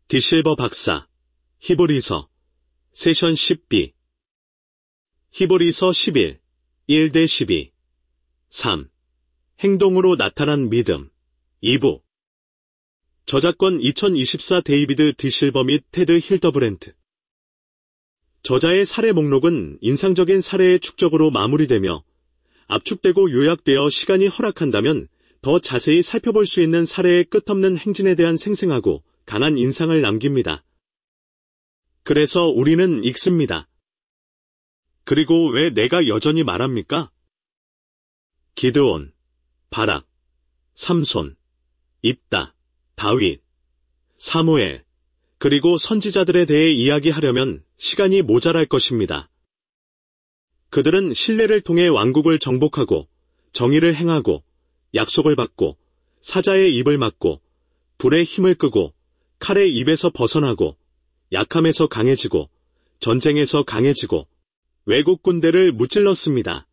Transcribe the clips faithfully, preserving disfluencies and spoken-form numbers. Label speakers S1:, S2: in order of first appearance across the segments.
S1: 디실버 박사, 히브리서, 세션 십 비. 히브리서 십일, 일 대 십이. 삼. 행동으로 나타난 믿음. 이 부. 저작권 이천이십사 데이비드 디실버 및 테드 힐더브랜트. 저자의 사례 목록은 인상적인 사례의 축적으로 마무리되며 압축되고 요약되어 시간이 허락한다면 더 자세히 살펴볼 수 있는 사례의 끝없는 행진에 대한 생생하고 강한 인상을 남깁니다. 그래서 우리는 읽습니다. 그리고 왜 내가 여전히 말합니까? 기드온, 바락, 삼손, 입다, 다윗, 사무엘, 그리고 선지자들에 대해 이야기하려면 시간이 모자랄 것입니다. 그들은 신뢰를 통해 왕국을 정복하고 정의를 행하고 약속을 받고 사자의 입을 막고 불의 힘을 끄고 칼의 입에서 벗어나고 약함에서 강해지고 전쟁에서 강해지고 외국 군대를 무찔렀습니다.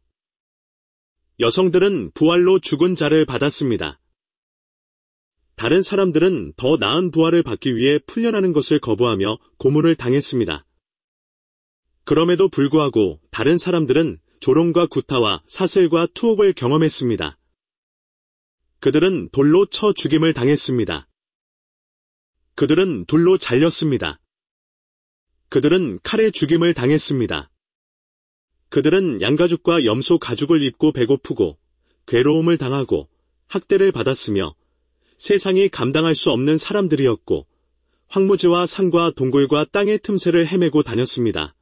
S1: 여성들은 부활로 죽은 자를 받았습니다. 다른 사람들은 더 나은 부활을 받기 위해 풀려나는 것을 거부하며 고문을 당했습니다. 그럼에도 불구하고 다른 사람들은 조롱과 구타와 사슬과 투옥을 경험했습니다. 그들은 돌로 쳐 죽임을 당했습니다. 그들은 둘로 잘렸습니다. 그들은 칼에 죽임을 당했습니다. 그들은 양가죽과 염소 가죽을 입고 배고프고 괴로움을 당하고 학대를 받았으며 세상이 감당할 수 없는 사람들이었고 황무지와 산과 동굴과 땅의 틈새를 헤매고 다녔습니다.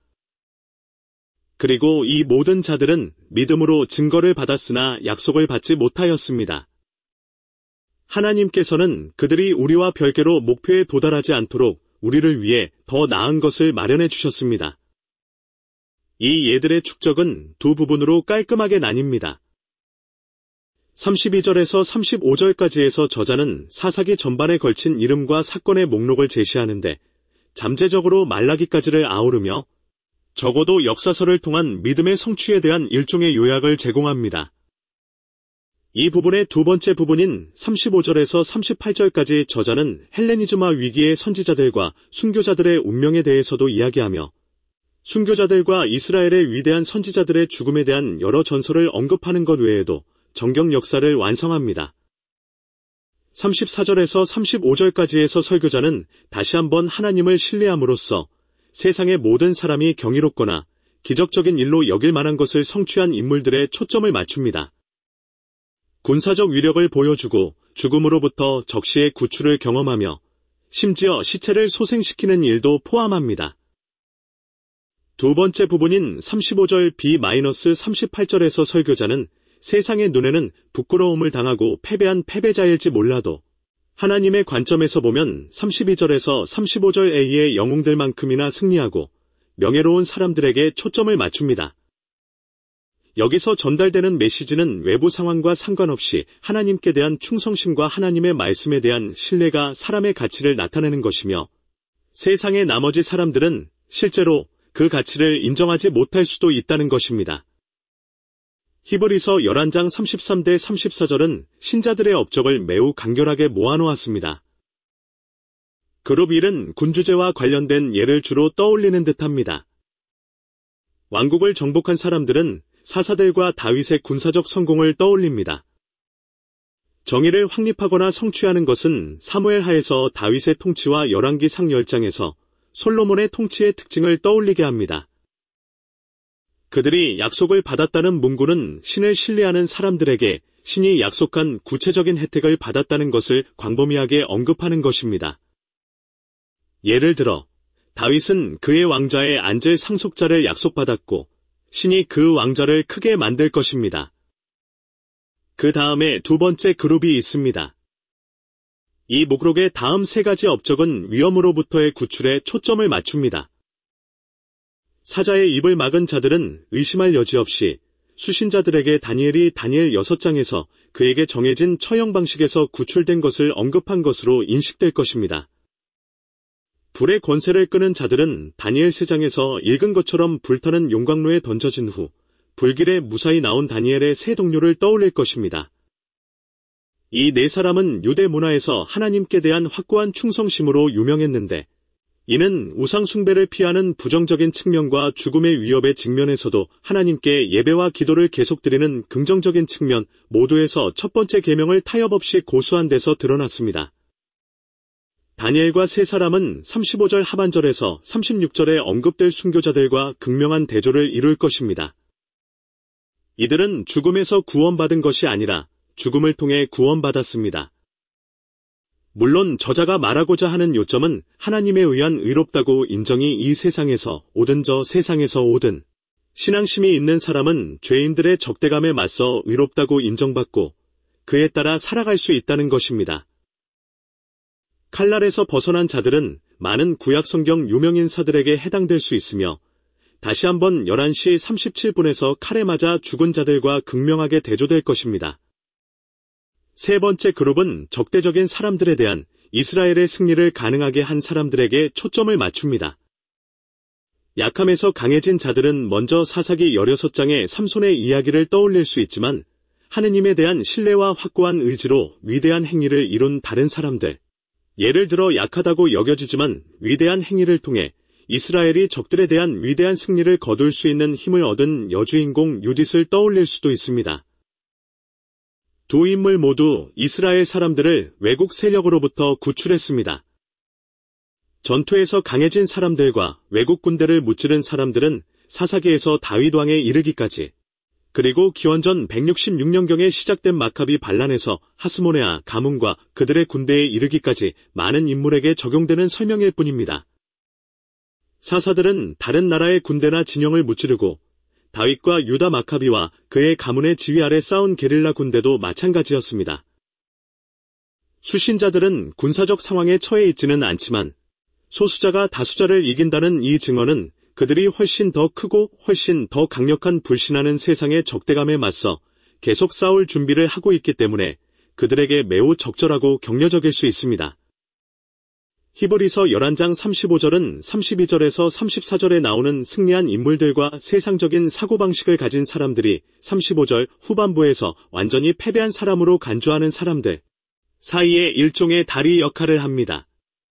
S1: 그리고 이 모든 자들은 믿음으로 증거를 받았으나 약속을 받지 못하였습니다. 하나님께서는 그들이 우리와 별개로 목표에 도달하지 않도록 우리를 위해 더 나은 것을 마련해 주셨습니다. 이 예들의 축적은 두 부분으로 깔끔하게 나뉩니다. 삼십이 절에서 삼십오 절까지에서 저자는 사사기 전반에 걸친 이름과 사건의 목록을 제시하는데 잠재적으로 말라기까지를 아우르며 적어도 역사서를 통한 믿음의 성취에 대한 일종의 요약을 제공합니다. 이 부분의 두 번째 부분인 삼십오 절에서 삼십팔 절까지 저자는 헬레니즘화 위기의 선지자들과 순교자들의 운명에 대해서도 이야기하며 순교자들과 이스라엘의 위대한 선지자들의 죽음에 대한 여러 전설을 언급하는 것 외에도 정경 역사를 완성합니다. 삼십사 절에서 삼십오 절까지에서 설교자는 다시 한번 하나님을 신뢰함으로써 세상의 모든 사람이 경이롭거나 기적적인 일로 여길 만한 것을 성취한 인물들의 초점을 맞춥니다. 군사적 위력을 보여주고 죽음으로부터 적시의 구출을 경험하며 심지어 시체를 소생시키는 일도 포함합니다. 두 번째 부분인 삼십오 절 비 삼십팔 절에서 설교자는 세상의 눈에는 부끄러움을 당하고 패배한 패배자일지 몰라도 하나님의 관점에서 보면 삼십이 절에서 삼십오 절 A의 영웅들만큼이나 승리하고 명예로운 사람들에게 초점을 맞춥니다. 여기서 전달되는 메시지는 외부 상황과 상관없이 하나님께 대한 충성심과 하나님의 말씀에 대한 신뢰가 사람의 가치를 나타내는 것이며 세상의 나머지 사람들은 실제로 그 가치를 인정하지 못할 수도 있다는 것입니다. 히브리서 열한 장 삼십삼 대 삼십사 절은 신자들의 업적을 매우 간결하게 모아놓았습니다. 그룹 일은 군주제와 관련된 예를 주로 떠올리는 듯합니다. 왕국을 정복한 사람들은 사사들과 다윗의 군사적 성공을 떠올립니다. 정의를 확립하거나 성취하는 것은 사무엘 하에서 다윗의 통치와 열왕기상 십 장에서 솔로몬의 통치의 특징을 떠올리게 합니다. 그들이 약속을 받았다는 문구는 신을 신뢰하는 사람들에게 신이 약속한 구체적인 혜택을 받았다는 것을 광범위하게 언급하는 것입니다. 예를 들어 다윗은 그의 왕좌에 앉을 상속자를 약속받았고 신이 그 왕좌를 크게 만들 것입니다. 그 다음에 두 번째 그룹이 있습니다. 이 목록의 다음 세 가지 업적은 위험으로부터의 구출에 초점을 맞춥니다. 사자의 입을 막은 자들은 의심할 여지 없이 수신자들에게 다니엘이 다니엘 여섯 장에서 그에게 정해진 처형 방식에서 구출된 것을 언급한 것으로 인식될 것입니다. 불의 권세를 끄는 자들은 다니엘 세 장에서 읽은 것처럼 불타는 용광로에 던져진 후 불길에 무사히 나온 다니엘의 세 동료를 떠올릴 것입니다. 이 네 사람은 유대 문화에서 하나님께 대한 확고한 충성심으로 유명했는데, 이는 우상 숭배를 피하는 부정적인 측면과 죽음의 위협에 직면해서도 하나님께 예배와 기도를 계속드리는 긍정적인 측면 모두에서 첫 번째 계명을 타협 없이 고수한 데서 드러났습니다. 다니엘과 세 사람은 삼십오 절 하반절에서 삼십육 절에 언급될 순교자들과 극명한 대조를 이룰 것입니다. 이들은 죽음에서 구원받은 것이 아니라 죽음을 통해 구원받았습니다. 물론 저자가 말하고자 하는 요점은 하나님에 의한 의롭다고 인정이 이 세상에서 오든 저 세상에서 오든 신앙심이 있는 사람은 죄인들의 적대감에 맞서 의롭다고 인정받고 그에 따라 살아갈 수 있다는 것입니다. 칼날에서 벗어난 자들은 많은 구약성경 유명인사들에게 해당될 수 있으며 다시 한번 열한 시 삼십칠 분에서 칼에 맞아 죽은 자들과 극명하게 대조될 것입니다. 세 번째 그룹은 적대적인 사람들에 대한 이스라엘의 승리를 가능하게 한 사람들에게 초점을 맞춥니다. 약함에서 강해진 자들은 먼저 사사기 십육 장의 삼손의 이야기를 떠올릴 수 있지만 하느님에 대한 신뢰와 확고한 의지로 위대한 행위를 이룬 다른 사람들, 예를 들어 약하다고 여겨지지만 위대한 행위를 통해 이스라엘이 적들에 대한 위대한 승리를 거둘 수 있는 힘을 얻은 여주인공 유딧을 떠올릴 수도 있습니다. 두 인물 모두 이스라엘 사람들을 외국 세력으로부터 구출했습니다. 전투에서 강해진 사람들과 외국 군대를 무찌른 사람들은 사사기에서 다윗 왕에 이르기까지, 그리고 기원전 백육십육 년경에 시작된 마카비 반란에서 하스모네아 가문과 그들의 군대에 이르기까지 많은 인물에게 적용되는 설명일 뿐입니다. 사사들은 다른 나라의 군대나 진영을 무찌르고 다윗과 유다 마카비와 그의 가문의 지휘 아래 싸운 게릴라 군대도 마찬가지였습니다. 수신자들은 군사적 상황에 처해 있지는 않지만 소수자가 다수자를 이긴다는 이 증언은 그들이 훨씬 더 크고 훨씬 더 강력한 불신하는 세상의 적대감에 맞서 계속 싸울 준비를 하고 있기 때문에 그들에게 매우 적절하고 격려적일 수 있습니다. 히브리서 열한 장 삼십오 절은 삼십이 절에서 삼십사 절에 나오는 승리한 인물들과 세상적인 사고방식을 가진 사람들이 삼십오 절 후반부에서 완전히 패배한 사람으로 간주하는 사람들 사이에 일종의 다리 역할을 합니다.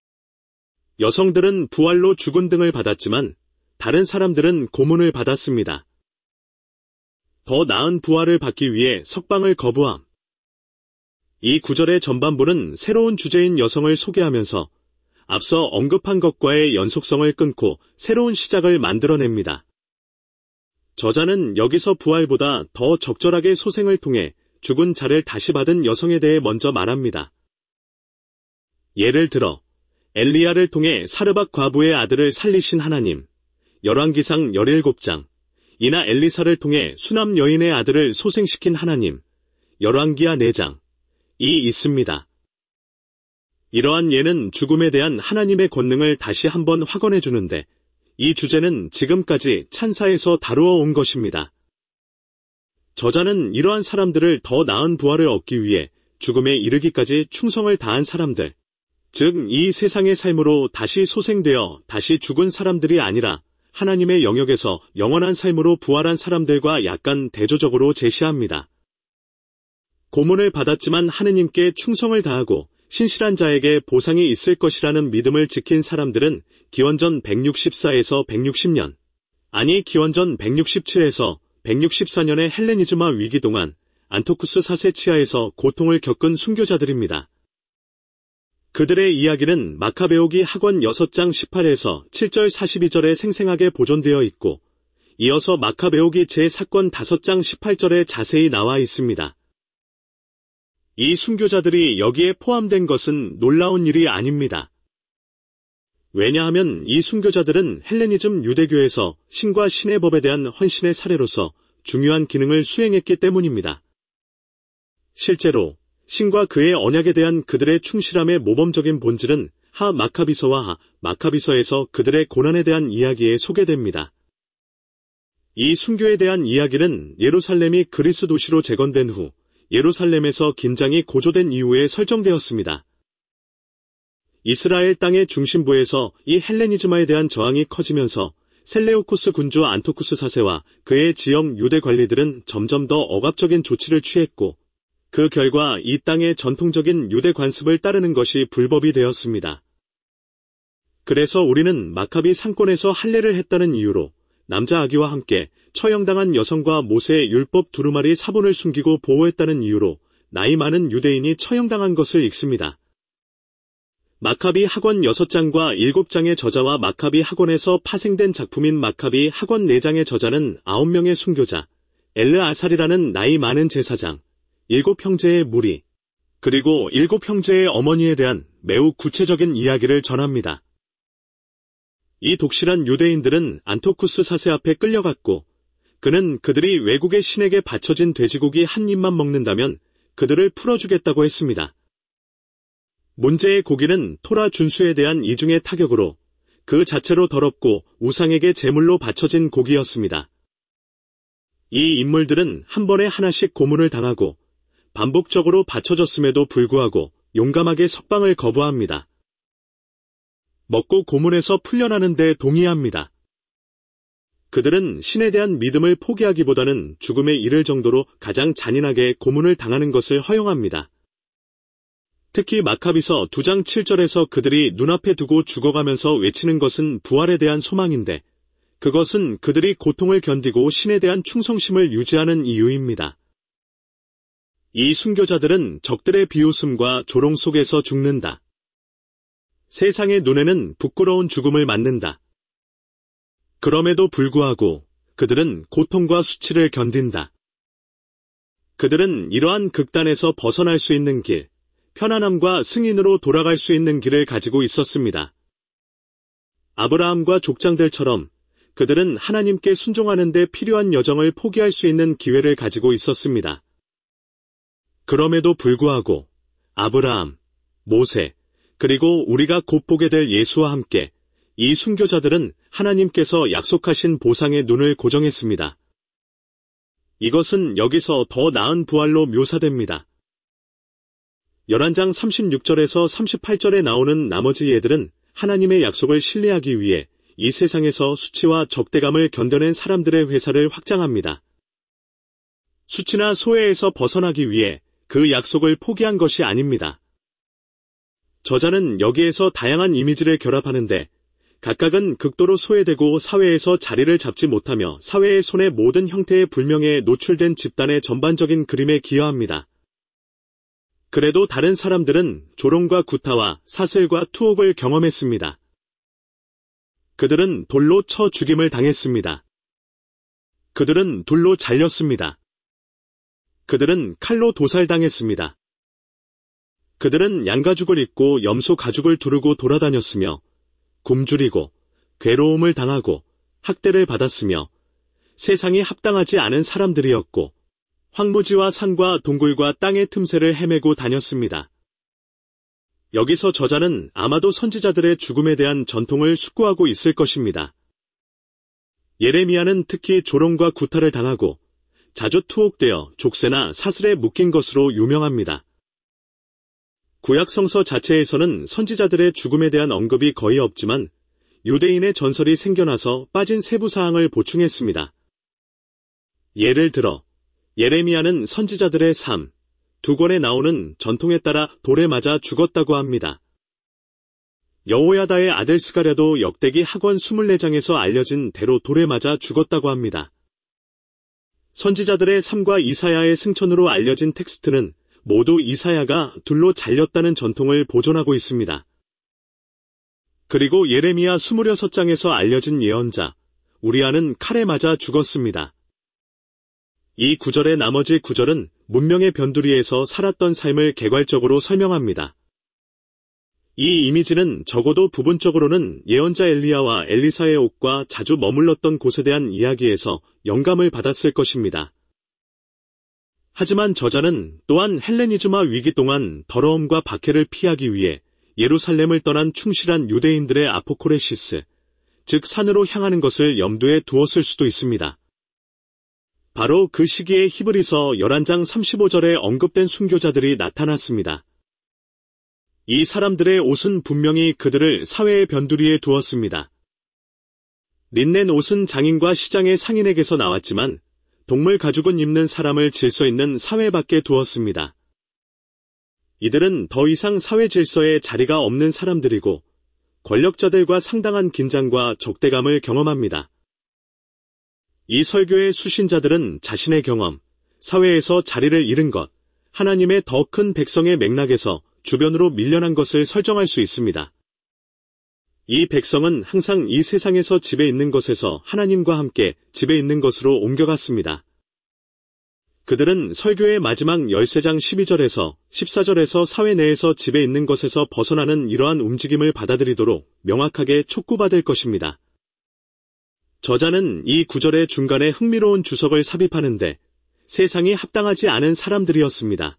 S1: 여성들은 부활로 죽은 등을 받았지만 다른 사람들은 고문을 받았습니다. 더 나은 부활을 받기 위해 석방을 거부함. 이 구절의 전반부는 새로운 주제인 여성을 소개하면서 앞서 언급한 것과의 연속성을 끊고 새로운 시작을 만들어냅니다. 저자는 여기서 부활보다 더 적절하게 소생을 통해 죽은 자를 다시 받은 여성에 대해 먼저 말합니다. 예를 들어 엘리야를 통해 사르밧 과부의 아들을 살리신 하나님, 열왕기상 십칠 장, 이나 엘리사를 통해 수남 여인의 아들을 소생시킨 하나님, 열왕기하 사 장, 이 있습니다. 이러한 예는 죽음에 대한 하나님의 권능을 다시 한번 확언해 주는데 이 주제는 지금까지 찬사에서 다루어 온 것입니다. 저자는 이러한 사람들을 더 나은 부활을 얻기 위해 죽음에 이르기까지 충성을 다한 사람들, 즉 이 세상의 삶으로 다시 소생되어 다시 죽은 사람들이 아니라 하나님의 영역에서 영원한 삶으로 부활한 사람들과 약간 대조적으로 제시합니다. 고문을 받았지만 하느님께 충성을 다하고 신실한 자에게 보상이 있을 것이라는 믿음을 지킨 사람들은 기원전 백육십사에서 백육십 년, 아니 기원전 백육십칠에서 백육십사 년의 헬레니즘화 위기 동안 안토쿠스 사 세 치하에서 고통을 겪은 순교자들입니다. 그들의 이야기는 마카베오기 학원 육 장 십팔에서 칠 절 사십이 절에 생생하게 보존되어 있고 이어서 마카베오기 제사건 오 장 십팔 절에 자세히 나와 있습니다. 이 순교자들이 여기에 포함된 것은 놀라운 일이 아닙니다. 왜냐하면 이 순교자들은 헬레니즘 유대교에서 신과 신의 법에 대한 헌신의 사례로서 중요한 기능을 수행했기 때문입니다. 실제로 신과 그의 언약에 대한 그들의 충실함의 모범적인 본질은 하 마카비서와 하 마카비서에서 그들의 고난에 대한 이야기에 소개됩니다. 이 순교에 대한 이야기는 예루살렘이 그리스 도시로 재건된 후 예루살렘에서 긴장이 고조된 이후에 설정되었습니다. 이스라엘 땅의 중심부에서 이 헬레니즘화에 대한 저항이 커지면서 셀레우코스 군주 안토쿠스 사 세와 그의 지역 유대 관리들은 점점 더 억압적인 조치를 취했고 그 결과 이 땅의 전통적인 유대 관습을 따르는 것이 불법이 되었습니다. 그래서 우리는 마카비 상권에서 할례를 했다는 이유로 남자 아기와 함께 처형당한 여성과 모세의 율법 두루마리 사본을 숨기고 보호했다는 이유로 나이 많은 유대인이 처형당한 것을 읽습니다. 마카비 학원 여섯 장과 일곱 장의 저자와 마카비 학원에서 파생된 작품인 마카비 학원 네 장의 저자는 아홉 명의 순교자, 엘르아살이라는 나이 많은 제사장, 일곱 형제의 무리, 그리고 일곱 형제의 어머니에 대한 매우 구체적인 이야기를 전합니다. 이 독실한 유대인들은 안토쿠스 사 세 앞에 끌려갔고 그는 그들이 외국의 신에게 바쳐진 돼지고기 한 입만 먹는다면 그들을 풀어주겠다고 했습니다. 문제의 고기는 토라 준수에 대한 이중의 타격으로 그 자체로 더럽고 우상에게 제물로 바쳐진 고기였습니다. 이 인물들은 한 번에 하나씩 고문을 당하고 반복적으로 바쳐졌음에도 불구하고 용감하게 석방을 거부합니다. 먹고 고문에서 풀려나는 데 동의합니다. 그들은 신에 대한 믿음을 포기하기보다는 죽음에 이를 정도로 가장 잔인하게 고문을 당하는 것을 허용합니다. 특히 마카비서 두 장 칠 절에서 그들이 눈앞에 두고 죽어가면서 외치는 것은 부활에 대한 소망인데 그것은 그들이 고통을 견디고 신에 대한 충성심을 유지하는 이유입니다. 이 순교자들은 적들의 비웃음과 조롱 속에서 죽는다. 세상의 눈에는 부끄러운 죽음을 맞는다. 그럼에도 불구하고 그들은 고통과 수치를 견딘다. 그들은 이러한 극단에서 벗어날 수 있는 길, 편안함과 승인으로 돌아갈 수 있는 길을 가지고 있었습니다. 아브라함과 족장들처럼 그들은 하나님께 순종하는 데 필요한 여정을 포기할 수 있는 기회를 가지고 있었습니다. 그럼에도 불구하고 아브라함, 모세, 그리고 우리가 곧 보게 될 예수와 함께 이 순교자들은 하나님께서 약속하신 보상의 눈을 고정했습니다. 이것은 여기서 더 나은 부활로 묘사됩니다. 열한 장 삼십육 절에서 삼십팔 절에 나오는 나머지 예들은 하나님의 약속을 신뢰하기 위해 이 세상에서 수치와 적대감을 견뎌낸 사람들의 회사를 확장합니다. 수치나 소외에서 벗어나기 위해 그 약속을 포기한 것이 아닙니다. 저자는 여기에서 다양한 이미지를 결합하는데 각각은 극도로 소외되고 사회에서 자리를 잡지 못하며 사회의 손의 모든 형태의 불명예에 노출된 집단의 전반적인 그림에 기여합니다. 그래도 다른 사람들은 조롱과 구타와 사슬과 투옥을 경험했습니다. 그들은 돌로 쳐 죽임을 당했습니다. 그들은 둘로 잘렸습니다. 그들은 칼로 도살당했습니다. 그들은 양가죽을 입고 염소 가죽을 두르고 돌아다녔으며 굶주리고 괴로움을 당하고 학대를 받았으며 세상이 합당하지 않은 사람들이었고 황무지와 산과 동굴과 땅의 틈새를 헤매고 다녔습니다. 여기서 저자는 아마도 선지자들의 죽음에 대한 전통을 숙고하고 있을 것입니다. 예레미야는 특히 조롱과 구타를 당하고 자주 투옥되어 족쇄나 사슬에 묶인 것으로 유명합니다. 구약 성서 자체에서는 선지자들의 죽음에 대한 언급이 거의 없지만 유대인의 전설이 생겨나서 빠진 세부 사항을 보충했습니다. 예를 들어 예레미야는 선지자들의 삶, 두 권에 나오는 전통에 따라 돌에 맞아 죽었다고 합니다. 여호야다의 아들 스가랴도 역대기 학원 이십사 장에서 알려진 대로 돌에 맞아 죽었다고 합니다. 선지자들의 삶과 이사야의 승천으로 알려진 텍스트는 모두 이사야가 둘로 잘렸다는 전통을 보존하고 있습니다. 그리고 예레미야 이십육 장에서 알려진 예언자, 우리아는 칼에 맞아 죽었습니다. 이 구절의 나머지 구절은 문명의 변두리에서 살았던 삶을 개괄적으로 설명합니다. 이 이미지는 적어도 부분적으로는 예언자 엘리야와 엘리사의 옥과 자주 머물렀던 곳에 대한 이야기에서 영감을 받았을 것입니다. 하지만 저자는 또한 헬레니즘화 위기 동안 더러움과 박해를 피하기 위해 예루살렘을 떠난 충실한 유대인들의 아포코레시스, 즉 산으로 향하는 것을 염두에 두었을 수도 있습니다. 바로 그 시기에 히브리서 열한 장 삼십오 절에 언급된 순교자들이 나타났습니다. 이 사람들의 옷은 분명히 그들을 사회의 변두리에 두었습니다. 린넨 옷은 장인과 시장의 상인에게서 나왔지만 동물 가죽은 입는 사람을 질서 있는 사회 밖에 두었습니다. 이들은 더 이상 사회 질서에 자리가 없는 사람들이고 권력자들과 상당한 긴장과 적대감을 경험합니다. 이 설교의 수신자들은 자신의 경험, 사회에서 자리를 잃은 것, 하나님의 더 큰 백성의 맥락에서 주변으로 밀려난 것을 설정할 수 있습니다. 이 백성은 항상 이 세상에서 집에 있는 것에서 하나님과 함께 집에 있는 것으로 옮겨갔습니다. 그들은 설교의 마지막 십삼 장 십이 절에서 십사 절에서 사회 내에서 집에 있는 것에서 벗어나는 이러한 움직임을 받아들이도록 명확하게 촉구받을 것입니다. 저자는 이 구절의 중간에 흥미로운 주석을 삽입하는데 세상이 합당하지 않은 사람들이었습니다.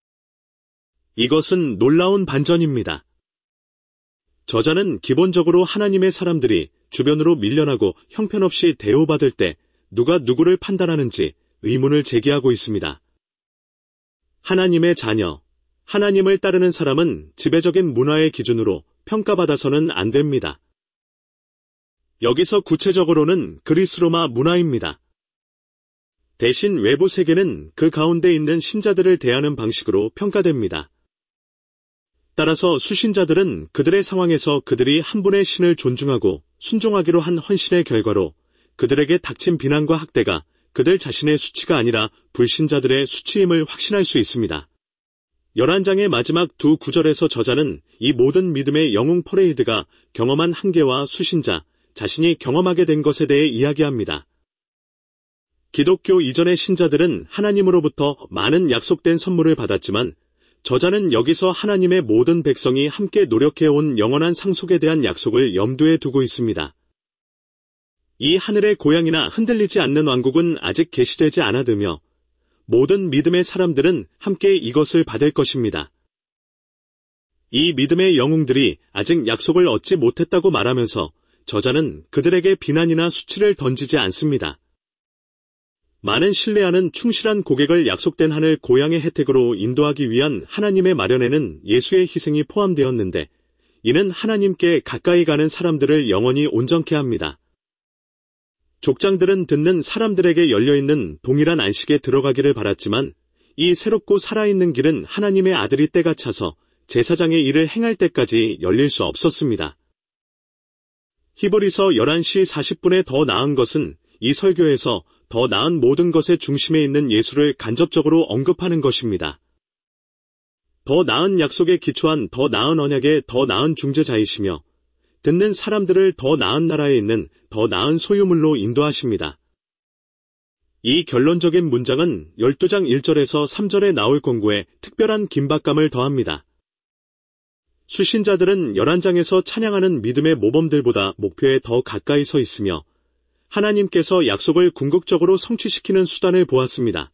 S1: 이것은 놀라운 반전입니다. 저자는 기본적으로 하나님의 사람들이 주변으로 밀려나고 형편없이 대우받을 때 누가 누구를 판단하는지 의문을 제기하고 있습니다. 하나님의 자녀, 하나님을 따르는 사람은 지배적인 문화의 기준으로 평가받아서는 안 됩니다. 여기서 구체적으로는 그리스 로마 문화입니다. 대신 외부 세계는 그 가운데 있는 신자들을 대하는 방식으로 평가됩니다. 따라서 수신자들은 그들의 상황에서 그들이 한 분의 신을 존중하고 순종하기로 한 헌신의 결과로 그들에게 닥친 비난과 학대가 그들 자신의 수치가 아니라 불신자들의 수치임을 확신할 수 있습니다. 열한 장의 마지막 두 구절에서 저자는 이 모든 믿음의 영웅 퍼레이드가 경험한 한계와 수신자, 자신이 경험하게 된 것에 대해 이야기합니다. 기독교 이전의 신자들은 하나님으로부터 많은 약속된 선물을 받았지만 저자는 여기서 하나님의 모든 백성이 함께 노력해온 영원한 상속에 대한 약속을 염두에 두고 있습니다. 이 하늘의 고향이나 흔들리지 않는 왕국은 아직 계시되지 않아드며 모든 믿음의 사람들은 함께 이것을 받을 것입니다. 이 믿음의 영웅들이 아직 약속을 얻지 못했다고 말하면서 저자는 그들에게 비난이나 수치를 던지지 않습니다. 많은 신뢰하는 충실한 고객을 약속된 하늘 고향의 혜택으로 인도하기 위한 하나님의 마련에는 예수의 희생이 포함되었는데 이는 하나님께 가까이 가는 사람들을 영원히 온전케 합니다. 족장들은 듣는 사람들에게 열려있는 동일한 안식에 들어가기를 바랐지만 이 새롭고 살아있는 길은 하나님의 아들이 때가 차서 제사장의 일을 행할 때까지 열릴 수 없었습니다. 히브리서 열한 시 사십 분에 더 나은 것은 이 설교에서 더 나은 모든 것의 중심에 있는 예수를 간접적으로 언급하는 것입니다. 더 나은 약속에 기초한 더 나은 언약의 더 나은 중재자이시며 듣는 사람들을 더 나은 나라에 있는 더 나은 소유물로 인도하십니다. 이 결론적인 문장은 열두 장 일 절에서 삼 절에 나올 권고에 특별한 긴박감을 더합니다. 수신자들은 열한 장에서 찬양하는 믿음의 모범들보다 목표에 더 가까이 서 있으며 하나님께서 약속을 궁극적으로 성취시키는 수단을 보았습니다.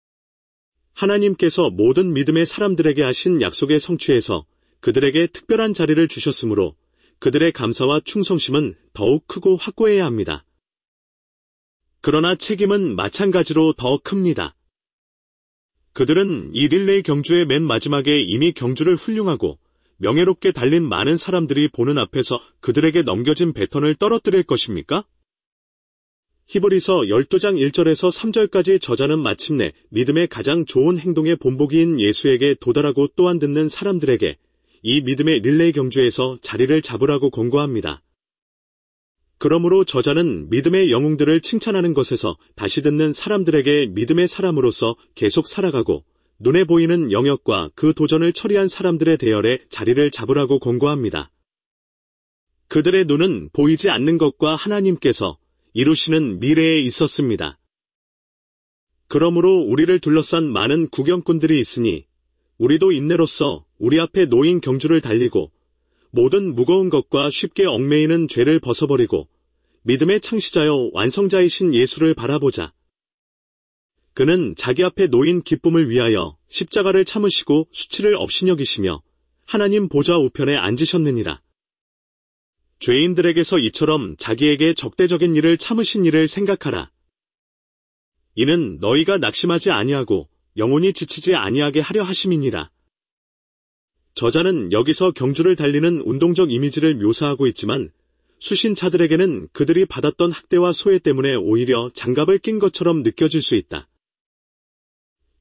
S1: 하나님께서 모든 믿음의 사람들에게 하신 약속의 성취에서 그들에게 특별한 자리를 주셨으므로 그들의 감사와 충성심은 더욱 크고 확고해야 합니다. 그러나 책임은 마찬가지로 더 큽니다. 그들은 이 릴레이 경주의 맨 마지막에 이미 경주를 훌륭하고 명예롭게 달린 많은 사람들이 보는 앞에서 그들에게 넘겨진 배턴을 떨어뜨릴 것입니까? 히브리서 열두 장 일 절에서 삼 절까지 저자는 마침내 믿음의 가장 좋은 행동의 본보기인 예수에게 도달하고 또한 듣는 사람들에게 이 믿음의 릴레이 경주에서 자리를 잡으라고 권고합니다. 그러므로 저자는 믿음의 영웅들을 칭찬하는 것에서 다시 듣는 사람들에게 믿음의 사람으로서 계속 살아가고 눈에 보이는 영역과 그 도전을 처리한 사람들의 대열에 자리를 잡으라고 권고합니다. 그들의 눈은 보이지 않는 것과 하나님께서 이루시는 미래에 있었습니다. 그러므로 우리를 둘러싼 많은 구경꾼들이 있으니 우리도 인내로써 우리 앞에 놓인 경주를 달리고 모든 무거운 것과 쉽게 얽매이는 죄를 벗어버리고 믿음의 창시자여 완성자이신 예수를 바라보자. 그는 자기 앞에 놓인 기쁨을 위하여 십자가를 참으시고 수치를 없이 여기시며 하나님 보좌 우편에 앉으셨느니라. 죄인들에게서 이처럼 자기에게 적대적인 일을 참으신 일을 생각하라. 이는 너희가 낙심하지 아니하고 영혼이 지치지 아니하게 하려 하심이니라. 저자는 여기서 경주를 달리는 운동적 이미지를 묘사하고 있지만 수신자들에게는 그들이 받았던 학대와 소외 때문에 오히려 장갑을 낀 것처럼 느껴질 수 있다.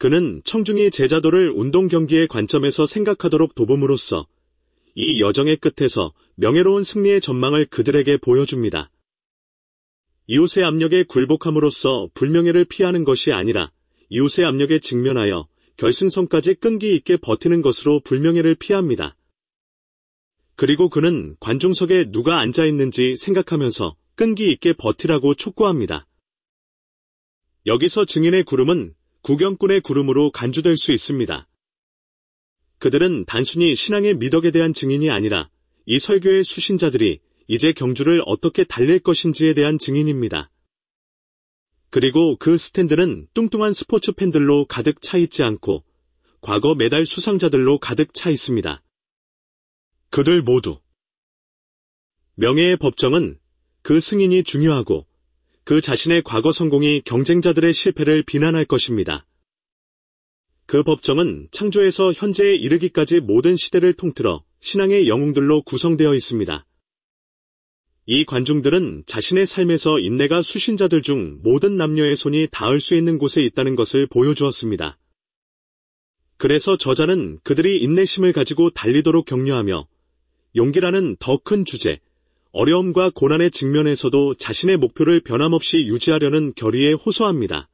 S1: 그는 청중이 제자도를 운동 경기의 관점에서 생각하도록 도움으로써 이 여정의 끝에서 명예로운 승리의 전망을 그들에게 보여줍니다. 이웃의 압력에 굴복함으로써 불명예를 피하는 것이 아니라 이웃의 압력에 직면하여 결승선까지 끈기 있게 버티는 것으로 불명예를 피합니다. 그리고 그는 관중석에 누가 앉아있는지 생각하면서 끈기 있게 버티라고 촉구합니다. 여기서 증인의 구름은 구경꾼의 구름으로 간주될 수 있습니다. 그들은 단순히 신앙의 미덕에 대한 증인이 아니라 이 설교의 수신자들이 이제 경주를 어떻게 달릴 것인지에 대한 증인입니다. 그리고 그 스탠드는 뚱뚱한 스포츠 팬들로 가득 차 있지 않고 과거 메달 수상자들로 가득 차 있습니다. 그들 모두 명예의 법정은 그 승인이 중요하고 그 자신의 과거 성공이 경쟁자들의 실패를 비난할 것입니다. 그 법정은 창조에서 현재에 이르기까지 모든 시대를 통틀어 신앙의 영웅들로 구성되어 있습니다. 이 관중들은 자신의 삶에서 인내가 수신자들 중 모든 남녀의 손이 닿을 수 있는 곳에 있다는 것을 보여주었습니다. 그래서 저자는 그들이 인내심을 가지고 달리도록 격려하며 용기라는 더 큰 주제, 어려움과 고난의 직면에서도 자신의 목표를 변함없이 유지하려는 결의에 호소합니다.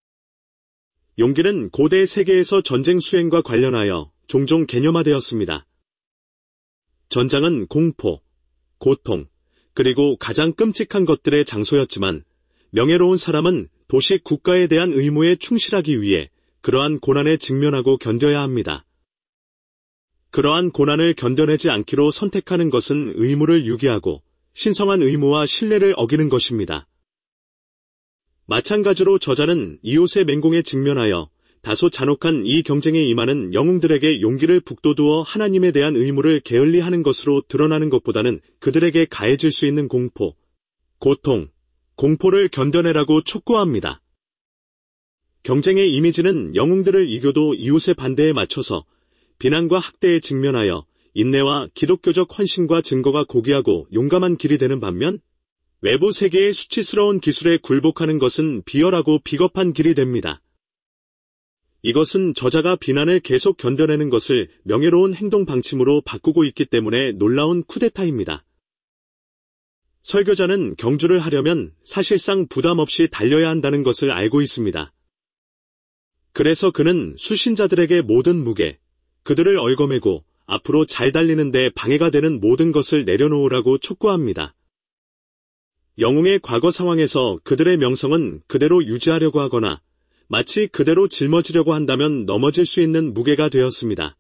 S1: 용기는 고대 세계에서 전쟁 수행과 관련하여 종종 개념화되었습니다. 전장은 공포, 고통, 그리고 가장 끔찍한 것들의 장소였지만 명예로운 사람은 도시 국가에 대한 의무에 충실하기 위해 그러한 고난에 직면하고 견뎌야 합니다. 그러한 고난을 견뎌내지 않기로 선택하는 것은 의무를 유기하고 신성한 의무와 신뢰를 어기는 것입니다. 마찬가지로 저자는 이웃의 맹공에 직면하여 다소 잔혹한 이 경쟁에 임하는 영웅들에게 용기를 북돋우어 하나님에 대한 의무를 게을리하는 것으로 드러나는 것보다는 그들에게 가해질 수 있는 공포, 고통, 공포를 견뎌내라고 촉구합니다. 경쟁의 이미지는 영웅들을 이겨도 이웃의 반대에 맞춰서 비난과 학대에 직면하여 인내와 기독교적 헌신과 증거가 고귀하고 용감한 길이 되는 반면 외부 세계의 수치스러운 기술에 굴복하는 것은 비열하고 비겁한 길이 됩니다. 이것은 저자가 비난을 계속 견뎌내는 것을 명예로운 행동 방침으로 바꾸고 있기 때문에 놀라운 쿠데타입니다. 설교자는 경주를 하려면 사실상 부담 없이 달려야 한다는 것을 알고 있습니다. 그래서 그는 수신자들에게 모든 무게, 그들을 얽어매고 앞으로 잘 달리는 데 방해가 되는 모든 것을 내려놓으라고 촉구합니다. 영웅의 과거 상황에서 그들의 명성은 그대로 유지하려고 하거나 마치 그대로 짊어지려고 한다면 넘어질 수 있는 무게가 되었습니다.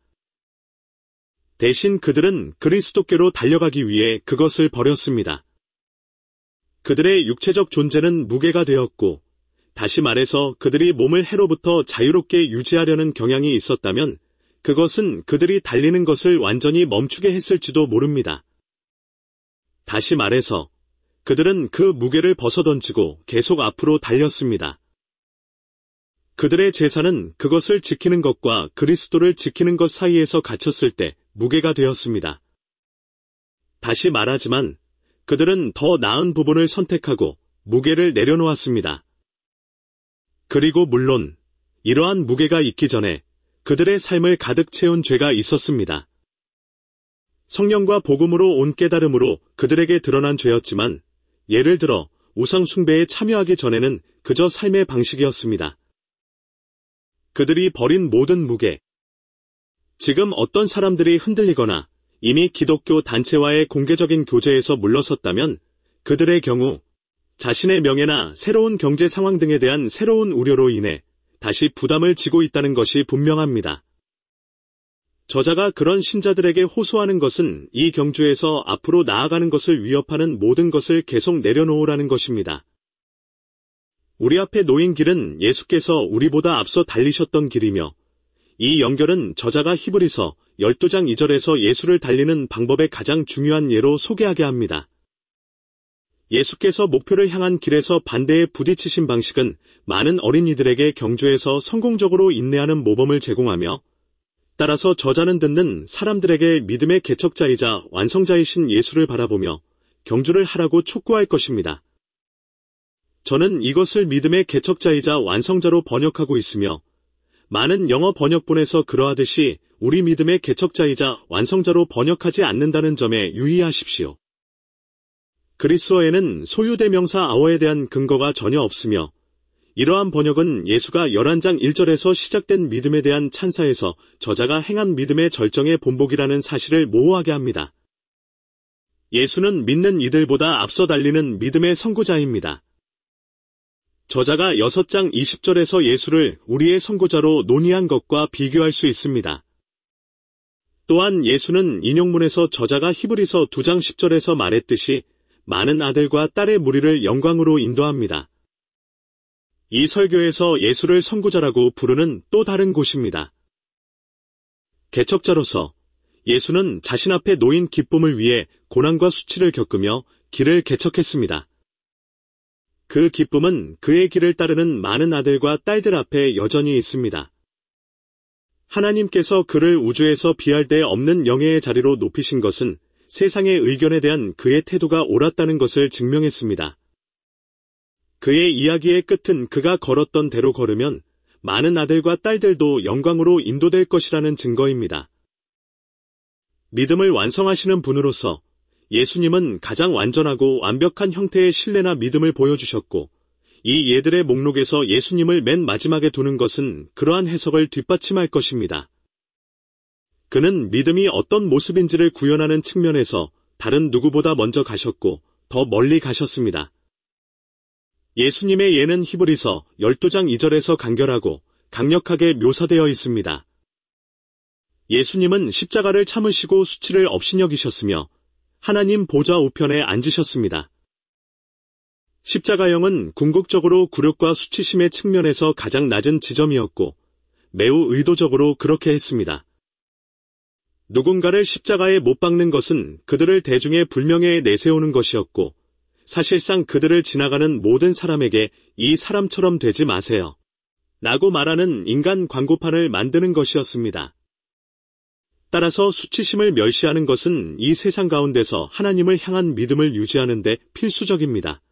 S1: 대신 그들은 그리스도께로 달려가기 위해 그것을 버렸습니다. 그들의 육체적 존재는 무게가 되었고, 다시 말해서 그들이 몸을 해로부터 자유롭게 유지하려는 경향이 있었다면 그것은 그들이 달리는 것을 완전히 멈추게 했을지도 모릅니다. 다시 말해서 그들은 그 무게를 벗어던지고 계속 앞으로 달렸습니다. 그들의 제사는 그것을 지키는 것과 그리스도를 지키는 것 사이에서 갇혔을 때 무게가 되었습니다. 다시 말하지만 그들은 더 나은 부분을 선택하고 무게를 내려놓았습니다. 그리고 물론 이러한 무게가 있기 전에 그들의 삶을 가득 채운 죄가 있었습니다. 성령과 복음으로 온 깨달음으로 그들에게 드러난 죄였지만 예를 들어 우상 숭배에 참여하기 전에는 그저 삶의 방식이었습니다. 그들이 버린 모든 무게. 지금 어떤 사람들이 흔들리거나 이미 기독교 단체와의 공개적인 교제에서 물러섰다면 그들의 경우 자신의 명예나 새로운 경제 상황 등에 대한 새로운 우려로 인해 다시 부담을 지고 있다는 것이 분명합니다. 저자가 그런 신자들에게 호소하는 것은 이 경주에서 앞으로 나아가는 것을 위협하는 모든 것을 계속 내려놓으라는 것입니다. 우리 앞에 놓인 길은 예수께서 우리보다 앞서 달리셨던 길이며 이 연결은 저자가 히브리서 십이 장 이 절에서 예수를 달리는 방법의 가장 중요한 예로 소개하게 합니다. 예수께서 목표를 향한 길에서 반대에 부딪히신 방식은 많은 어린이들에게 경주에서 성공적으로 인내하는 모범을 제공하며 따라서 저자는 듣는 사람들에게 믿음의 개척자이자 완성자이신 예수를 바라보며 경주를 하라고 촉구할 것입니다. 저는 이것을 믿음의 개척자이자 완성자로 번역하고 있으며 많은 영어 번역본에서 그러하듯이 우리 믿음의 개척자이자 완성자로 번역하지 않는다는 점에 유의하십시오. 그리스어에는 소유대명사 아워에 대한 근거가 전혀 없으며 이러한 번역은 예수가 열한 장 일 절에서 시작된 믿음에 대한 찬사에서 저자가 행한 믿음의 절정의 본복이라는 사실을 모호하게 합니다. 예수는 믿는 이들보다 앞서 달리는 믿음의 선구자입니다. 저자가 여섯 장 이십 절에서 예수를 우리의 선구자로 논의한 것과 비교할 수 있습니다. 또한 예수는 인용문에서 저자가 히브리서 두 장 십 절에서 말했듯이 많은 아들과 딸의 무리를 영광으로 인도합니다. 이 설교에서 예수를 선구자라고 부르는 또 다른 곳입니다. 개척자로서 예수는 자신 앞에 놓인 기쁨을 위해 고난과 수치를 겪으며 길을 개척했습니다. 그 기쁨은 그의 길을 따르는 많은 아들과 딸들 앞에 여전히 있습니다. 하나님께서 그를 우주에서 비할 데 없는 영예의 자리로 높이신 것은 세상의 의견에 대한 그의 태도가 옳았다는 것을 증명했습니다. 그의 이야기의 끝은 그가 걸었던 대로 걸으면 많은 아들과 딸들도 영광으로 인도될 것이라는 증거입니다. 믿음을 완성하시는 분으로서 예수님은 가장 완전하고 완벽한 형태의 신뢰나 믿음을 보여주셨고 이 예들의 목록에서 예수님을 맨 마지막에 두는 것은 그러한 해석을 뒷받침할 것입니다. 그는 믿음이 어떤 모습인지를 구현하는 측면에서 다른 누구보다 먼저 가셨고 더 멀리 가셨습니다. 예수님의 예는 히브리서 열두 장 이 절에서 간결하고 강력하게 묘사되어 있습니다. 예수님은 십자가를 참으시고 수치를 없이 여기셨으며 하나님 보좌 우편에 앉으셨습니다. 십자가형은 궁극적으로 굴욕과 수치심의 측면에서 가장 낮은 지점이었고 매우 의도적으로 그렇게 했습니다. 누군가를 십자가에 못 박는 것은 그들을 대중의 불명예에 내세우는 것이었고 사실상 그들을 지나가는 모든 사람에게 이 사람처럼 되지 마세요 라고 말하는 인간 광고판을 만드는 것이었습니다. 따라서 수치심을 멸시하는 것은 이 세상 가운데서 하나님을 향한 믿음을 유지하는 데 필수적입니다.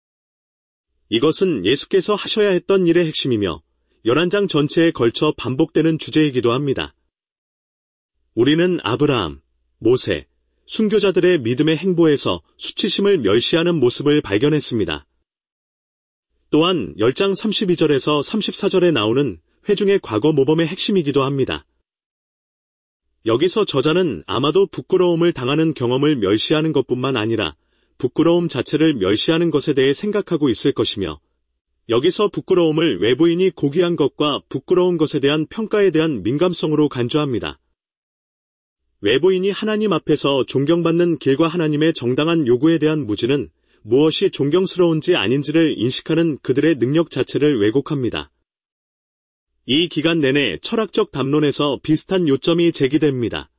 S1: 이것은 예수께서 하셔야 했던 일의 핵심이며 열한 장 전체에 걸쳐 반복되는 주제이기도 합니다. 우리는 아브라함, 모세, 순교자들의 믿음의 행보에서 수치심을 멸시하는 모습을 발견했습니다. 또한 십 장 삼십이 절에서 삼십사 절에 나오는 회중의 과거 모범의 핵심이기도 합니다. 여기서 저자는 아마도 부끄러움을 당하는 경험을 멸시하는 것뿐만 아니라 부끄러움 자체를 멸시하는 것에 대해 생각하고 있을 것이며 여기서 부끄러움을 외부인이 고귀한 것과 부끄러운 것에 대한 평가에 대한 민감성으로 간주합니다. 외부인이 하나님 앞에서 존경받는 길과 하나님의 정당한 요구에 대한 무지는 무엇이 존경스러운지 아닌지를 인식하는 그들의 능력 자체를 왜곡합니다. 이 기간 내내 철학적 담론에서 비슷한 요점이 제기됩니다.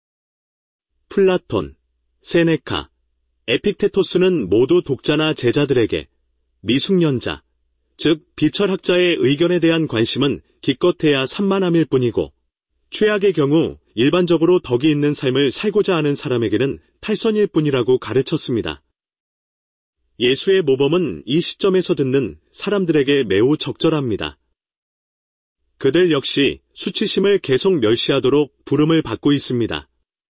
S1: 플라톤, 세네카, 에픽테토스는 모두 독자나 제자들에게 미숙련자, 즉 비철학자의 의견에 대한 관심은 기껏해야 산만함일 뿐이고 최악의 경우 일반적으로 덕이 있는 삶을 살고자 하는 사람에게는 탈선일 뿐이라고 가르쳤습니다. 예수의 모범은 이 시점에서 듣는 사람들에게 매우 적절합니다. 그들 역시 수치심을 계속 멸시하도록 부름을 받고 있습니다.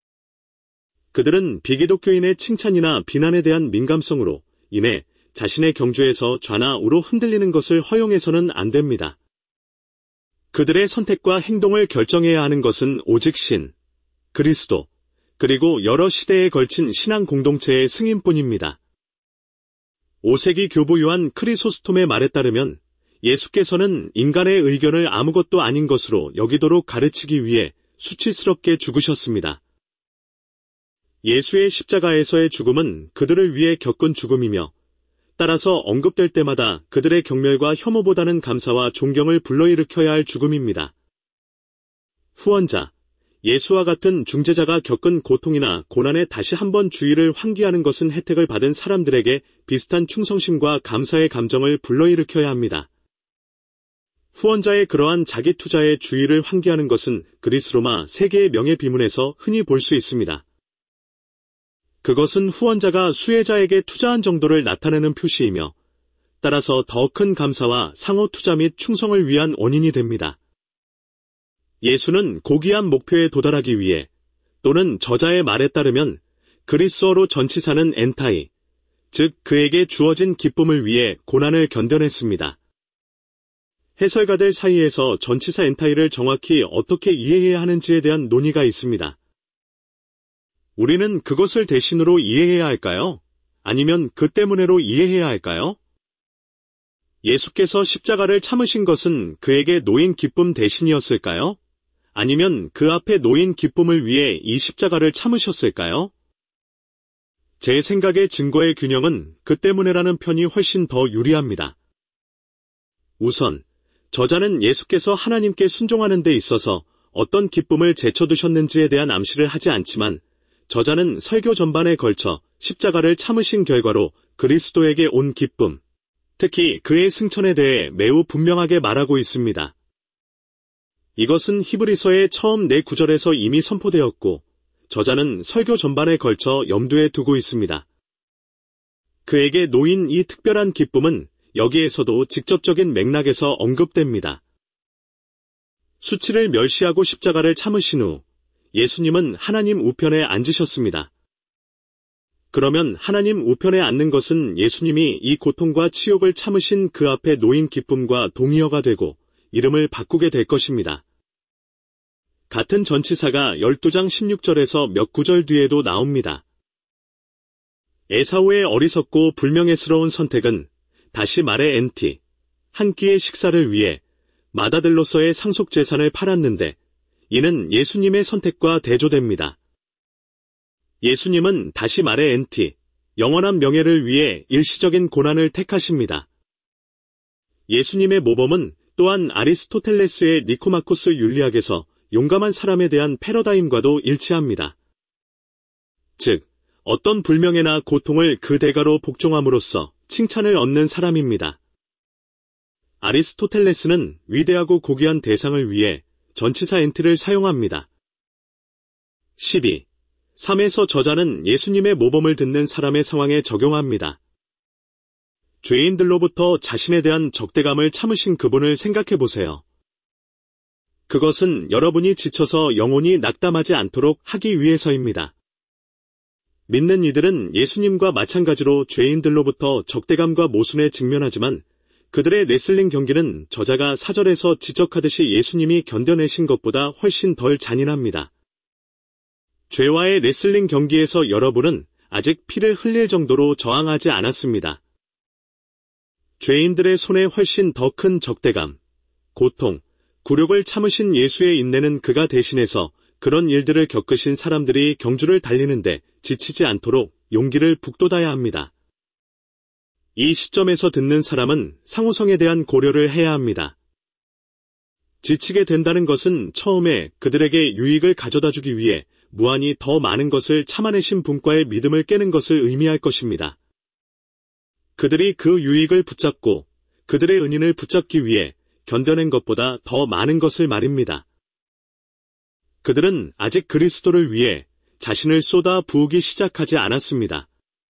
S1: 그들은 비기독교인의 칭찬이나 비난에 대한 민감성으로 인해 자신의 경주에서 좌나 우로 흔들리는 것을 허용해서는 안 됩니다. 그들의 선택과 행동을 결정해야 하는 것은 오직 신, 그리스도, 그리고 여러 시대에 걸친 신앙 공동체의 승인뿐입니다. 오 세기 교부 요한 크리소스톰의 말에 따르면 예수께서는 인간의 의견을 아무것도 아닌 것으로 여기도록 가르치기 위해 수치스럽게 죽으셨습니다. 예수의 십자가에서의 죽음은 그들을 위해 겪은 죽음이며 따라서 언급될 때마다 그들의 경멸과 혐오보다는 감사와 존경을 불러일으켜야 할 죽음입니다. 후원자, 예수와 같은 중재자가 겪은 고통이나 고난에 다시 한번 주의를 환기하는 것은 혜택을 받은 사람들에게 비슷한 충성심과 감사의 감정을 불러일으켜야 합니다. 후원자의 그러한 자기 투자에 주의를 환기하는 것은 그리스 로마 세 개의 명예 비문에서 흔히 볼 수 있습니다. 그것은 후원자가 수혜자에게 투자한 정도를 나타내는 표시이며 따라서 더 큰 감사와 상호 투자 및 충성을 위한 원인이 됩니다. 예수는 고귀한 목표에 도달하기 위해 또는 저자의 말에 따르면 그리스어로 전치사는 엔타이, 즉 그에게 주어진 기쁨을 위해 고난을 견뎌냈습니다. 해설가들 사이에서 전치사 엔타이를 정확히 어떻게 이해해야 하는지에 대한 논의가 있습니다. 우리는 그것을 대신으로 이해해야 할까요? 아니면 그 때문에로 이해해야 할까요? 예수께서 십자가를 참으신 것은 그에게 놓인 기쁨 대신이었을까요? 아니면 그 앞에 놓인 기쁨을 위해 이 십자가를 참으셨을까요? 제 생각의 증거의 균형은 그 때문에라는 편이 훨씬 더 유리합니다. 우선 저자는 예수께서 하나님께 순종하는 데 있어서 어떤 기쁨을 제쳐두셨는지에 대한 암시를 하지 않지만 저자는 설교 전반에 걸쳐 십자가를 참으신 결과로 그리스도에게 온 기쁨, 특히 그의 승천에 대해 매우 분명하게 말하고 있습니다. 이것은 히브리서의 처음 네 구절에서 이미 선포되었고 저자는 설교 전반에 걸쳐 염두에 두고 있습니다. 그에게 놓인 이 특별한 기쁨은 여기에서도 직접적인 맥락에서 언급됩니다. 수치를 멸시하고 십자가를 참으신 후 예수님은 하나님 우편에 앉으셨습니다. 그러면 하나님 우편에 앉는 것은 예수님이 이 고통과 치욕을 참으신 그 앞에 놓인 기쁨과 동의어가 되고 이름을 바꾸게 될 것입니다. 같은 전치사가 열두 장 십육 절에서 몇 구절 뒤에도 나옵니다. 에사우의 어리석고 불명예스러운 선택은 다시 말해 엔티, 한 끼의 식사를 위해 마다들로서의 상속재산을 팔았는데 이는 예수님의 선택과 대조됩니다. 예수님은 다시 말해 엔티, 영원한 명예를 위해 일시적인 고난을 택하십니다. 예수님의 모범은 또한 아리스토텔레스의 니코마코스 윤리학에서 용감한 사람에 대한 패러다임과도 일치합니다. 즉, 어떤 불명예나 고통을 그 대가로 복종함으로써 칭찬을 얻는 사람입니다. 아리스토텔레스는 위대하고 고귀한 대상을 위해 전치사 엔티를 사용합니다. 십이. 삼에서 저자는 예수님의 모범을 듣는 사람의 상황에 적용합니다. 죄인들로부터 자신에 대한 적대감을 참으신 그분을 생각해 보세요. 그것은 여러분이 지쳐서 영혼이 낙담하지 않도록 하기 위해서입니다. 믿는 이들은 예수님과 마찬가지로 죄인들로부터 적대감과 모순에 직면하지만 그들의 레슬링 경기는 저자가 사절에서 지적하듯이 예수님이 견뎌내신 것보다 훨씬 덜 잔인합니다. 죄와의 레슬링 경기에서 여러분은 아직 피를 흘릴 정도로 저항하지 않았습니다. 죄인들의 손에 훨씬 더 큰 적대감, 고통, 굴욕을 참으신 예수의 인내는 그가 대신해서 그런 일들을 겪으신 사람들이 경주를 달리는데 지치지 않도록 용기를 북돋아야 합니다. 이 시점에서 듣는 사람은 상호성에 대한 고려를 해야 합니다. 지치게 된다는 것은 처음에 그들에게 유익을 가져다주기 위해 무한히 더 많은 것을 참아내신 분과의 믿음을 깨는 것을 의미할 것입니다. 그들이 그 유익을 붙잡고 그들의 은인을 붙잡기 위해 견뎌낸 것보다 더 많은 것을 말입니다. 그들은 아직 그리스도를 위해 자신을 쏟아 부으기 시작하지 않았습니다.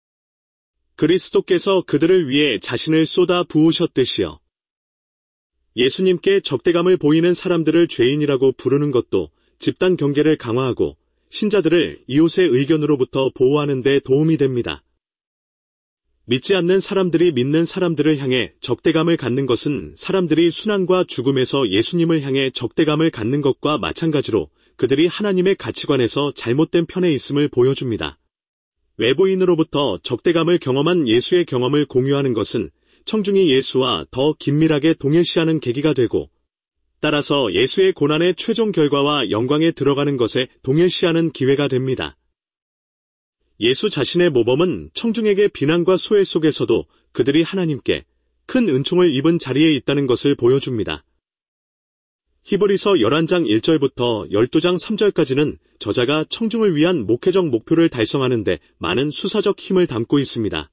S1: 그리스도께서 그들을 위해 자신을 쏟아 부으셨듯이요. 예수님께 적대감을 보이는 사람들을 죄인이라고 부르는 것도 집단 경계를 강화하고 신자들을 이웃의 의견으로부터 보호하는 데 도움이 됩니다. 믿지 않는 사람들이 믿는 사람들을 향해 적대감을 갖는 것은 사람들이 순환과 죽음에서 예수님을 향해 적대감을 갖는 것과 마찬가지로 그들이 하나님의 가치관에서 잘못된 편에 있음을 보여줍니다. 외부인으로부터 적대감을 경험한 예수의 경험을 공유하는 것은 청중이 예수와 더 긴밀하게 동일시하는 계기가 되고 따라서 예수의 고난의 최종 결과와 영광에 들어가는 것에 동일시하는 기회가 됩니다. 예수 자신의 모범은 청중에게 비난과 소외 속에서도 그들이 하나님께 큰 은총을 입은 자리에 있다는 것을 보여줍니다. 히브리서 열한 장 일 절부터 열두 장 삼 절까지는 저자가 청중을 위한 목회적 목표를 달성하는 데 많은 수사적 힘을 담고 있습니다.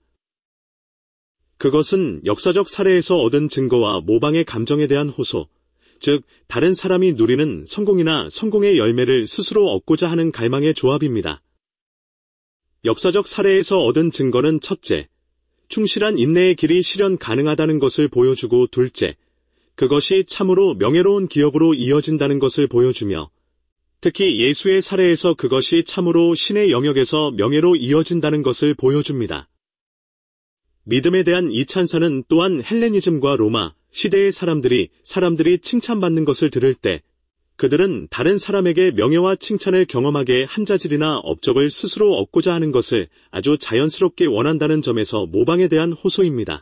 S1: 그것은 역사적 사례에서 얻은 증거와 모방의 감정에 대한 호소, 즉 다른 사람이 누리는 성공이나 성공의 열매를 스스로 얻고자 하는 갈망의 조합입니다. 역사적 사례에서 얻은 증거는 첫째, 충실한 인내의 길이 실현 가능하다는 것을 보여주고 둘째, 그것이 참으로 명예로운 기업으로 이어진다는 것을 보여주며 특히 예수의 사례에서 그것이 참으로 신의 영역에서 명예로 이어진다는 것을 보여줍니다. 믿음에 대한 이 찬사는 또한 헬레니즘과 로마 시대의 사람들이 사람들이 칭찬받는 것을 들을 때 그들은 다른 사람에게 명예와 칭찬을 경험하게 한자질이나 업적을 스스로 얻고자 하는 것을 아주 자연스럽게 원한다는 점에서 모방에 대한 호소입니다.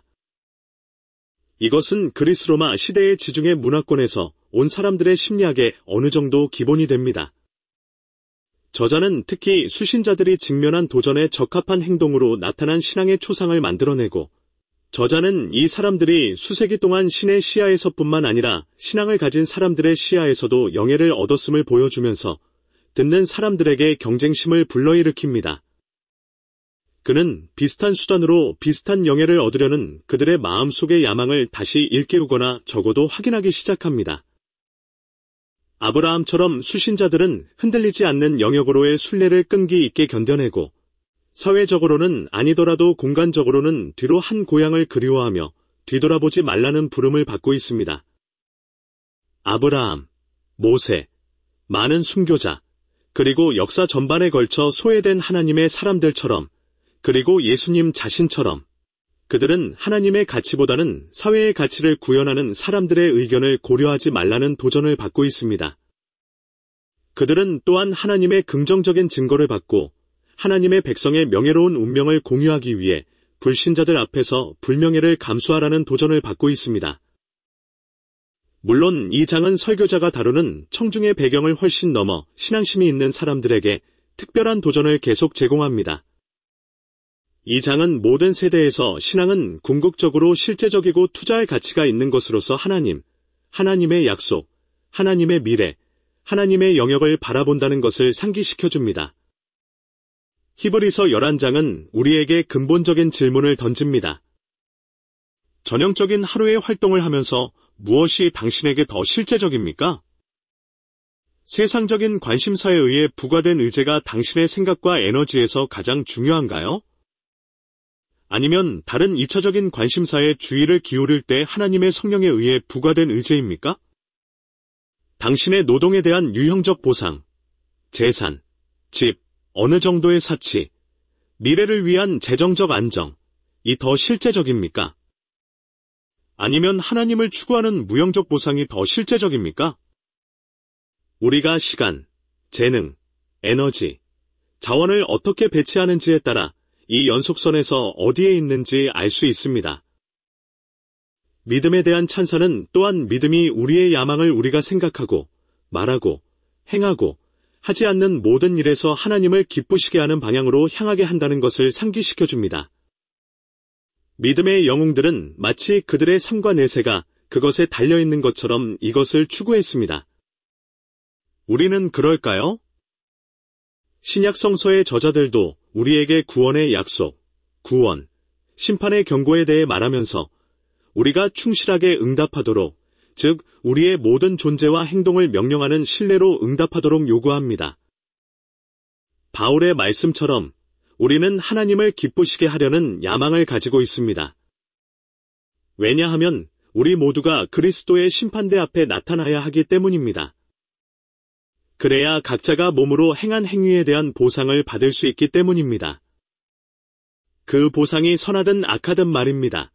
S1: 이것은 그리스 로마 시대의 지중해 문화권에서 온 사람들의 심리학에 어느 정도 기본이 됩니다. 저자는 특히 수신자들이 직면한 도전에 적합한 행동으로 나타난 신앙의 초상을 만들어내고 저자는 이 사람들이 수세기 동안 신의 시야에서뿐만 아니라 신앙을 가진 사람들의 시야에서도 영예를 얻었음을 보여주면서 듣는 사람들에게 경쟁심을 불러일으킵니다. 그는 비슷한 수단으로 비슷한 영예를 얻으려는 그들의 마음속의 야망을 다시 일깨우거나 적어도 확인하기 시작합니다. 아브라함처럼 수신자들은 흔들리지 않는 영역으로의 순례를 끈기 있게 견뎌내고 사회적으로는 아니더라도 공간적으로는 뒤로 한 고향을 그리워하며 뒤돌아보지 말라는 부름을 받고 있습니다. 아브라함, 모세, 많은 순교자, 그리고 역사 전반에 걸쳐 소외된 하나님의 사람들처럼 그리고 예수님 자신처럼 그들은 하나님의 가치보다는 사회의 가치를 구현하는 사람들의 의견을 고려하지 말라는 도전을 받고 있습니다. 그들은 또한 하나님의 긍정적인 증거를 받고 하나님의 백성의 명예로운 운명을 공유하기 위해 불신자들 앞에서 불명예를 감수하라는 도전을 받고 있습니다. 물론 이 장은 설교자가 다루는 청중의 배경을 훨씬 넘어 신앙심이 있는 사람들에게 특별한 도전을 계속 제공합니다. 이 장은 모든 세대에서 신앙은 궁극적으로 실제적이고 투자할 가치가 있는 것으로서 하나님, 하나님의 약속, 하나님의 미래, 하나님의 영역을 바라본다는 것을 상기시켜줍니다. 히브리서 열한 장은 우리에게 근본적인 질문을 던집니다. 전형적인 하루의 활동을 하면서 무엇이 당신에게 더 실제적입니까? 세상적인 관심사에 의해 부과된 의제가 당신의 생각과 에너지에서 가장 중요한가요? 아니면 다른 이차적인 관심사에 주의를 기울일 때 하나님의 성령에 의해 부과된 의제입니까? 당신의 노동에 대한 유형적 보상, 재산, 집, 어느 정도의 사치, 미래를 위한 재정적 안정, 이 더 실제적입니까? 아니면 하나님을 추구하는 무형적 보상이 더 실제적입니까? 우리가 시간, 재능, 에너지, 자원을 어떻게 배치하는지에 따라 이 연속선에서 어디에 있는지 알 수 있습니다. 믿음에 대한 찬사는 또한 믿음이 우리의 야망을 우리가 생각하고, 말하고, 행하고, 하지 않는 모든 일에서 하나님을 기쁘시게 하는 방향으로 향하게 한다는 것을 상기시켜줍니다. 믿음의 영웅들은 마치 그들의 삶과 내세가 그것에 달려있는 것처럼 이것을 추구했습니다. 우리는 그럴까요? 신약 성서의 저자들도 우리에게 구원의 약속, 구원, 심판의 경고에 대해 말하면서 우리가 충실하게 응답하도록, 즉 우리의 모든 존재와 행동을 명령하는 신뢰로 응답하도록 요구합니다. 바울의 말씀처럼 우리는 하나님을 기쁘시게 하려는 야망을 가지고 있습니다. 왜냐하면 우리 모두가 그리스도의 심판대 앞에 나타나야 하기 때문입니다. 그래야 각자가 몸으로 행한 행위에 대한 보상을 받을 수 있기 때문입니다. 그 보상이 선하든 악하든 말입니다.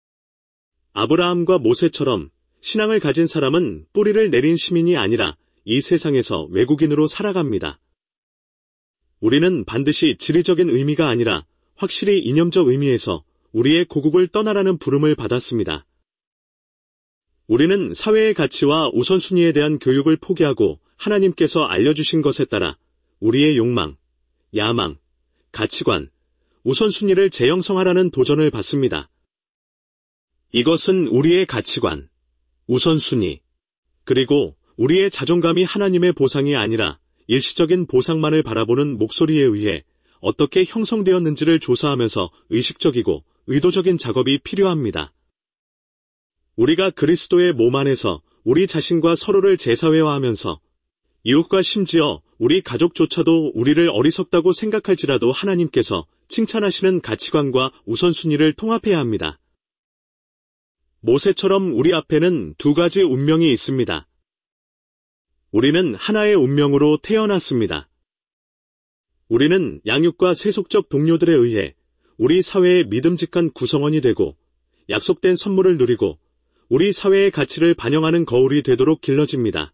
S1: 아브라함과 모세처럼 신앙을 가진 사람은 뿌리를 내린 시민이 아니라 이 세상에서 외국인으로 살아갑니다. 우리는 반드시 지리적인 의미가 아니라 확실히 이념적 의미에서 우리의 고국을 떠나라는 부름을 받았습니다. 우리는 사회의 가치와 우선순위에 대한 교육을 포기하고 하나님께서 알려주신 것에 따라 우리의 욕망, 야망, 가치관, 우선순위를 재형성하라는 도전을 받습니다. 이것은 우리의 가치관, 우선순위, 그리고 우리의 자존감이 하나님의 보상이 아니라 일시적인 보상만을 바라보는 목소리에 의해 어떻게 형성되었는지를 조사하면서 의식적이고 의도적인 작업이 필요합니다. 우리가 그리스도의 몸 안에서 우리 자신과 서로를 재사회화하면서 이웃과 심지어 우리 가족조차도 우리를 어리석다고 생각할지라도 하나님께서 칭찬하시는 가치관과 우선순위를 통합해야 합니다. 모세처럼 우리 앞에는 두 가지 운명이 있습니다. 우리는 하나의 운명으로 태어났습니다. 우리는 양육과 세속적 동료들에 의해 우리 사회의 믿음직한 구성원이 되고 약속된 선물을 누리고 우리 사회의 가치를 반영하는 거울이 되도록 길러집니다.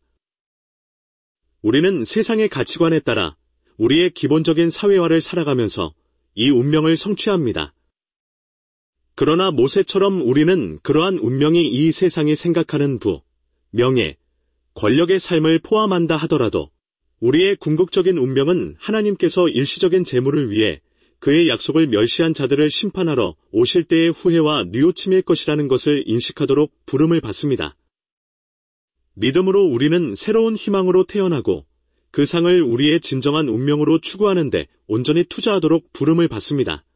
S1: 우리는 세상의 가치관에 따라 우리의 기본적인 사회화를 살아가면서 이 운명을 성취합니다. 그러나 모세처럼 우리는 그러한 운명이 이 세상이 생각하는 부, 명예, 권력의 삶을 포함한다 하더라도 우리의 궁극적인 운명은 하나님께서 일시적인 재물을 위해 그의 약속을 멸시한 자들을 심판하러 오실 때의 후회와 뉘우침일 것이라는 것을 인식하도록 부름을 받습니다. 믿음으로 우리는 새로운 희망으로 태어나고 그 상을 우리의 진정한 운명으로 추구하는데 온전히 투자하도록 부름을 받습니다.